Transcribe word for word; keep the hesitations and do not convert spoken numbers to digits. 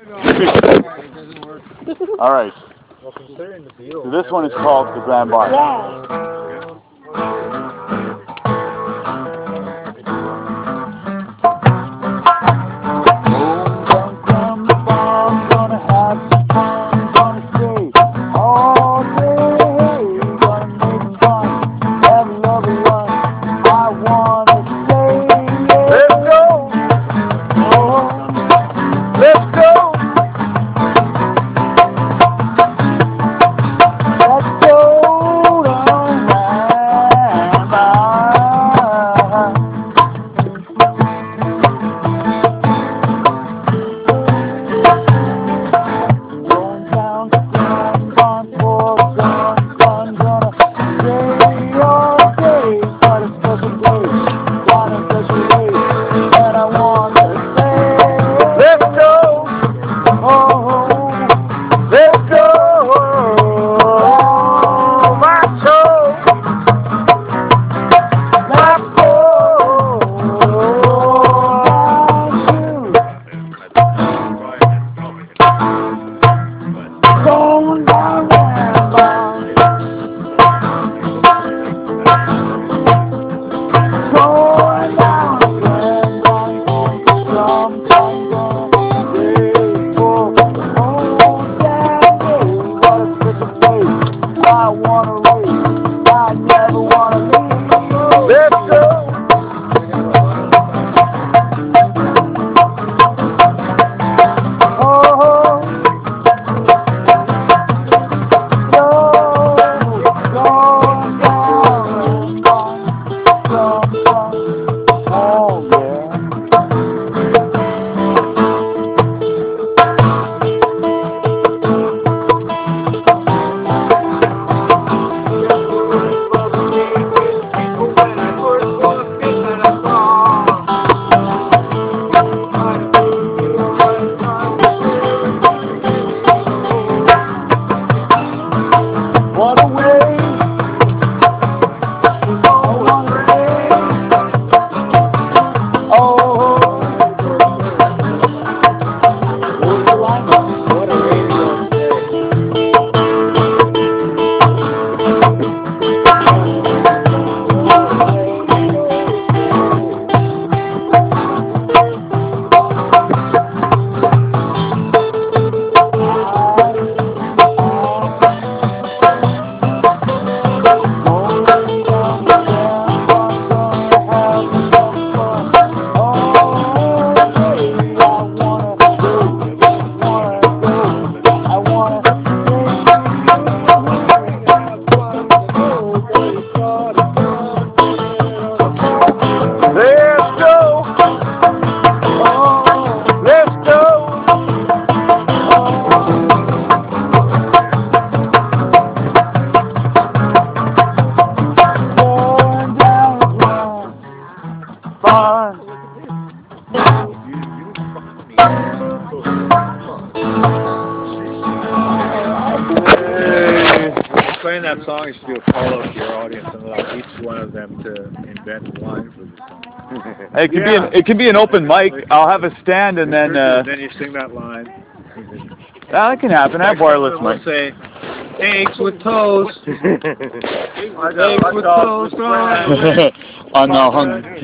All right. Well, considering the deal. So this one is called the Grand Bar. Playing that song, you should do a call out to your audience and allow each one of them to invent a line for the song. It can be an, it can be an open mic. I'll have a stand and then uh, then you sing that line. that can happen. I have wireless mic. Say, eggs with toast. Eggs with toast. On the hung.